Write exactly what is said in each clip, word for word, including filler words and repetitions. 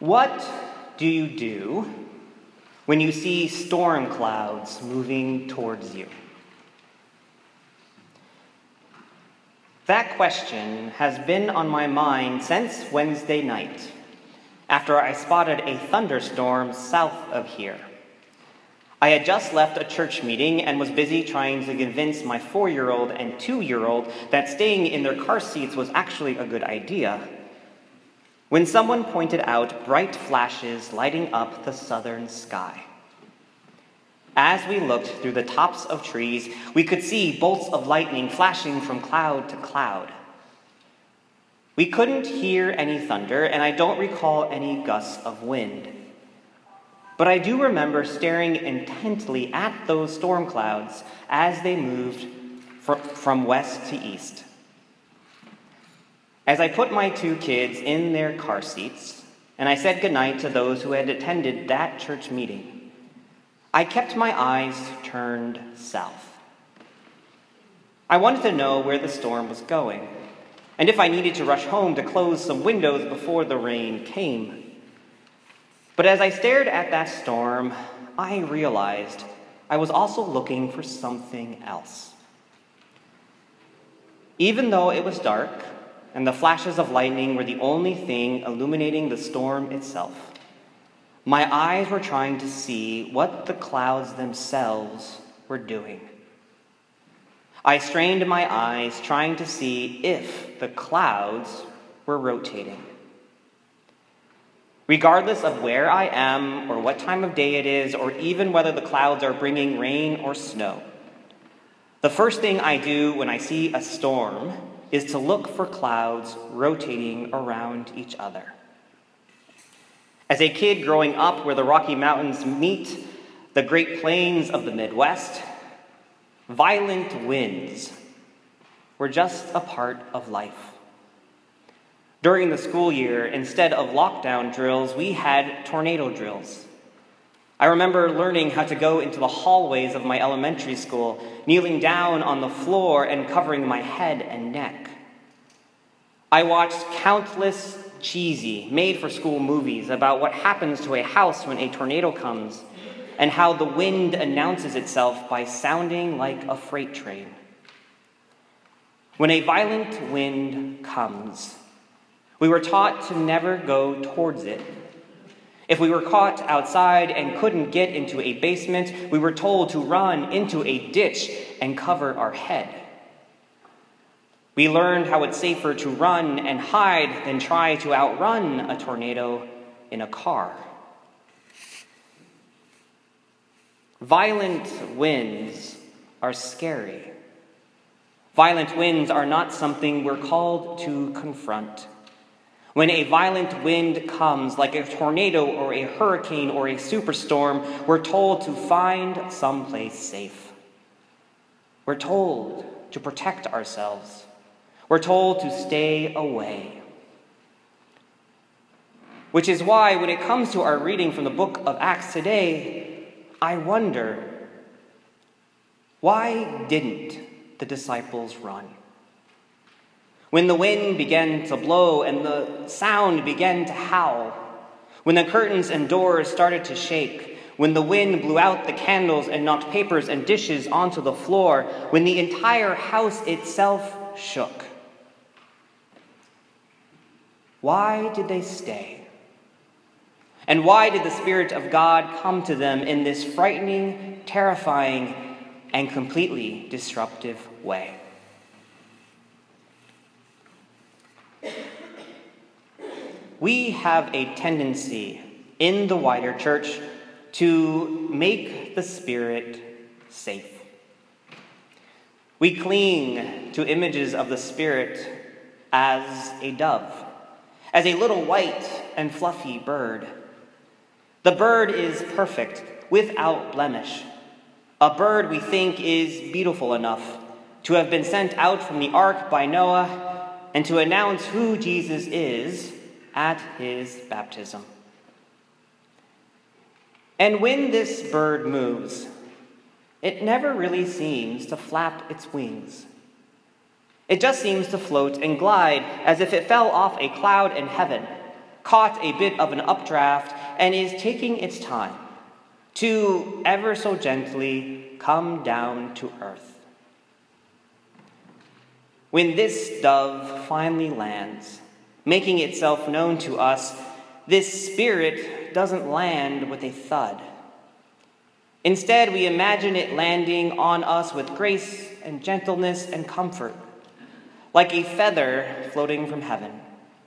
What do you do when you see storm clouds moving towards you? That question has been on my mind since Wednesday night, after I spotted a thunderstorm south of here. I had just left a church meeting and was busy trying to convince my four-year-old and two-year-old that staying in their car seats was actually a good idea, when someone pointed out bright flashes lighting up the southern sky. As we looked through the tops of trees, we could see bolts of lightning flashing from cloud to cloud. We couldn't hear any thunder, and I don't recall any gusts of wind. But I do remember staring intently at those storm clouds as they moved fr- from west to east. As I put my two kids in their car seats, and I said goodnight to those who had attended that church meeting, I kept my eyes turned south. I wanted to know where the storm was going, and if I needed to rush home to close some windows before the rain came. But as I stared at that storm, I realized I was also looking for something else. Even though it was dark, and the flashes of lightning were the only thing illuminating the storm itself, my eyes were trying to see what the clouds themselves were doing. I strained my eyes, trying to see if the clouds were rotating. Regardless of where I am, or what time of day it is, or even whether the clouds are bringing rain or snow, the first thing I do when I see a storm is to look for clouds rotating around each other. As a kid growing up where the Rocky Mountains meet the Great Plains of the Midwest, violent winds were just a part of life. During the school year, instead of lockdown drills, we had tornado drills. I remember learning how to go into the hallways of my elementary school, kneeling down on the floor and covering my head and neck. I watched countless cheesy, made-for-school movies about what happens to a house when a tornado comes, and how the wind announces itself by sounding like a freight train. When a violent wind comes, we were taught to never go towards it. If we were caught outside and couldn't get into a basement, we were told to run into a ditch and cover our head. We learned how it's safer to run and hide than try to outrun a tornado in a car. Violent winds are scary. Violent winds are not something we're called to confront. When a violent wind comes, like a tornado or a hurricane or a superstorm, we're told to find someplace safe. We're told to protect ourselves. We're told to stay away. Which is why, when it comes to our reading from the book of Acts today, I wonder, why didn't the disciples run? When the wind began to blow and the sound began to howl, when the curtains and doors started to shake, when the wind blew out the candles and knocked papers and dishes onto the floor, when the entire house itself shook, why did they stay? And why did the Spirit of God come to them in this frightening, terrifying, and completely disruptive way? We have a tendency in the wider church to make the Spirit safe. We cling to images of the Spirit as a dove, as a little white and fluffy bird. The bird is perfect, without blemish. A bird we think is beautiful enough to have been sent out from the ark by Noah and to announce who Jesus is at his baptism. And when this bird moves, it never really seems to flap its wings. It just seems to float and glide as if it fell off a cloud in heaven, caught a bit of an updraft, and is taking its time to ever so gently come down to earth. When this dove finally lands, making itself known to us, this spirit doesn't land with a thud. Instead, we imagine it landing on us with grace and gentleness and comfort, like a feather floating from heaven.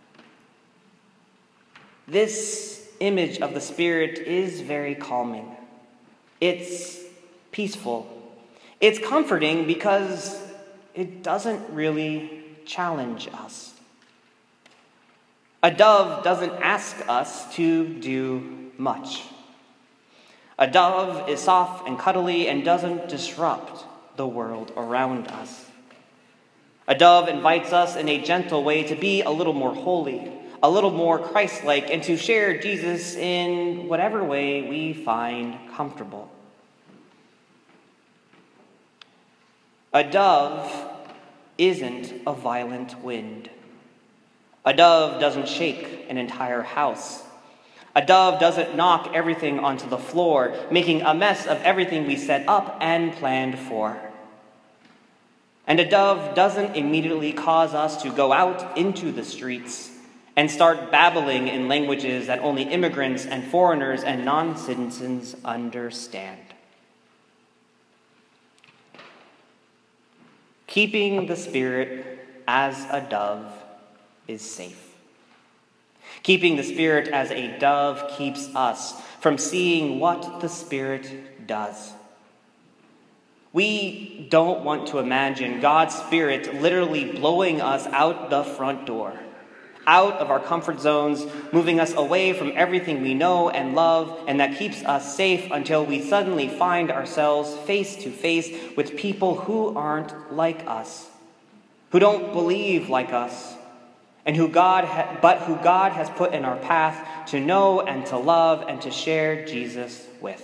This image of the Spirit is very calming. It's peaceful. It's comforting because it doesn't really challenge us. A dove doesn't ask us to do much. A dove is soft and cuddly and doesn't disrupt the world around us. A dove invites us in a gentle way to be a little more holy, a little more Christ-like, and to share Jesus in whatever way we find comfortable. A dove isn't a violent wind. A dove doesn't shake an entire house. A dove doesn't knock everything onto the floor, making a mess of everything we set up and planned for. And a dove doesn't immediately cause us to go out into the streets and start babbling in languages that only immigrants and foreigners and non-citizens understand. Keeping the Spirit as a dove is safe. Keeping the Spirit as a dove keeps us from seeing what the Spirit does. We don't want to imagine God's Spirit literally blowing us out the front door, out of our comfort zones, moving us away from everything we know and love, and that keeps us safe until we suddenly find ourselves face to face with people who aren't like us, who don't believe like us, and who God ha- but who God has put in our path to know and to love and to share Jesus with.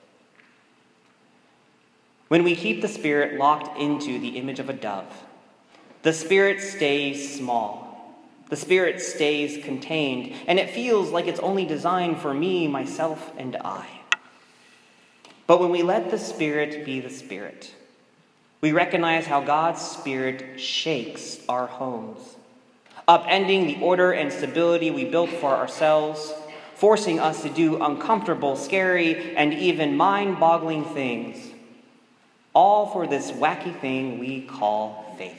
When we keep the Spirit locked into the image of a dove, the Spirit stays small. The Spirit stays contained, and it feels like it's only designed for me, myself, and I. But when we let the Spirit be the Spirit, we recognize how God's Spirit shakes our homes, upending the order and stability we built for ourselves, forcing us to do uncomfortable, scary, and even mind-boggling things, all for this wacky thing we call faith.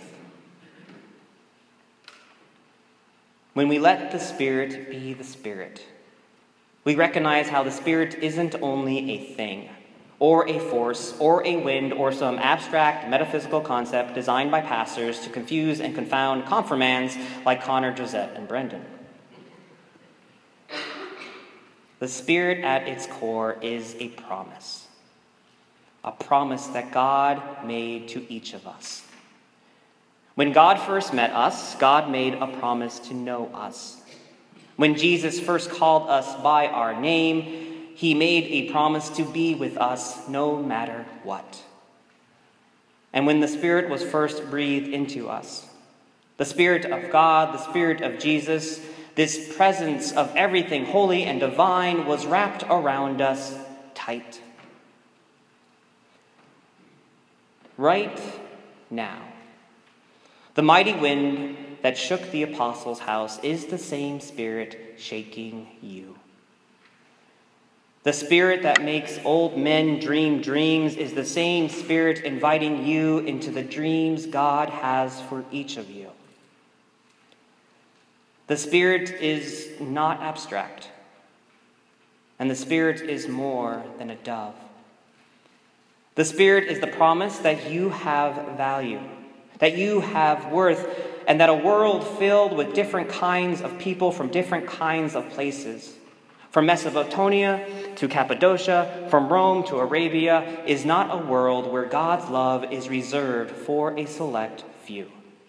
When we let the Spirit be the Spirit, we recognize how the Spirit isn't only a thing, or a force, or a wind, or some abstract metaphysical concept designed by pastors to confuse and confound confirmands like Connor, Josette, and Brendan. The Spirit at its core is a promise, a promise that God made to each of us. When God first met us, God made a promise to know us. When Jesus first called us by our name, he made a promise to be with us no matter what. And when the Spirit was first breathed into us, the Spirit of God, the Spirit of Jesus, this presence of everything holy and divine was wrapped around us tight. Right now, the mighty wind that shook the apostles' house is the same Spirit shaking you. The Spirit that makes old men dream dreams is the same Spirit inviting you into the dreams God has for each of you. The Spirit is not abstract, and the Spirit is more than a dove. The Spirit is the promise that you have value, that you have worth, and that a world filled with different kinds of people from different kinds of places, from Mesopotamia to Cappadocia, from Rome to Arabia, is not a world where God's love is reserved for a select few.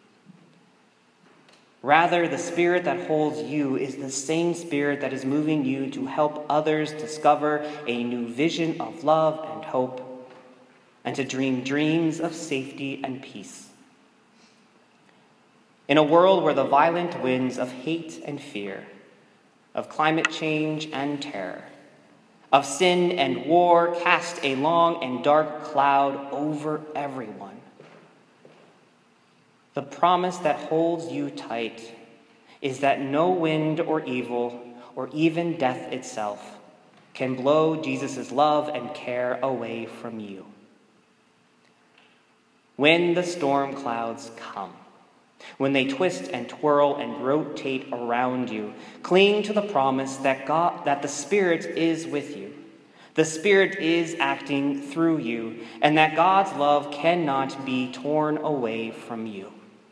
Rather, the Spirit that holds you is the same Spirit that is moving you to help others discover a new vision of love and hope, and to dream dreams of safety and peace. In a world where the violent winds of hate and fear of climate change and terror, of sin and war, cast a long and dark cloud over everyone. The promise that holds you tight is that no wind or evil or even death itself can blow Jesus' love and care away from you. When the storm clouds come, when they twist and twirl and rotate around you, cling to the promise that God, that the Spirit is with you. The Spirit is acting through you, and that God's love cannot be torn away from you.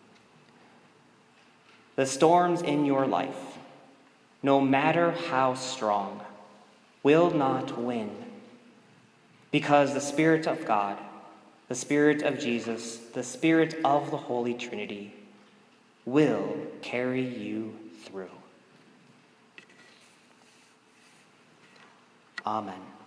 The storms in your life, no matter how strong, will not win, because the Spirit of God, the Spirit of Jesus, the Spirit of the Holy Trinity will carry you through. Amen.